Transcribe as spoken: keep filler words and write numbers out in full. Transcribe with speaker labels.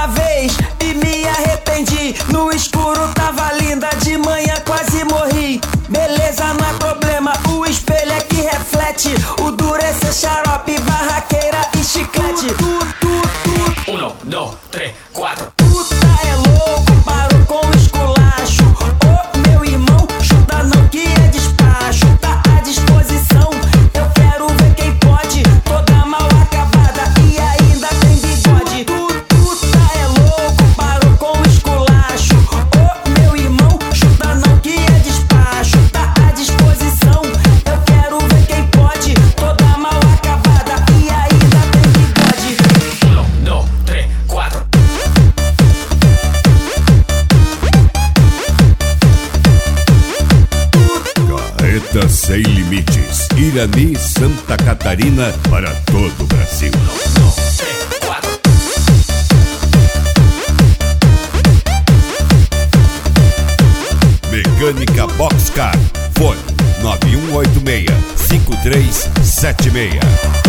Speaker 1: uma vez e me arrependi. No escuro tava linda, de manhã quase morri. Beleza, não é problema, o espelho é que reflete. O duro é ser xarope, barraqueira e chiclete. Tu, tu, tu.
Speaker 2: Um, dois, três, quatro.
Speaker 1: Puta é louco, parou com o esculacho. Ô meu irmão, chuta não que é despacho. Tá à disposição, eu quero ver quem pode. Toda mal acabada e ainda tem bigode. Tu, puta é louco, parou com o esculacho. Ô meu irmão, chuta não que é despacho. Tá à disposição, eu quero ver quem pode. Toda mal acabada e ainda tem bigode.
Speaker 2: Um, dois, três, quatro.
Speaker 3: Carreta Sem Limites, Irani, Santa Catarina, para todo o Brasil.
Speaker 2: Um, dois, três, quatro.
Speaker 3: Mecânica Boxcar, fone nove um oito seis, cinco três sete seis.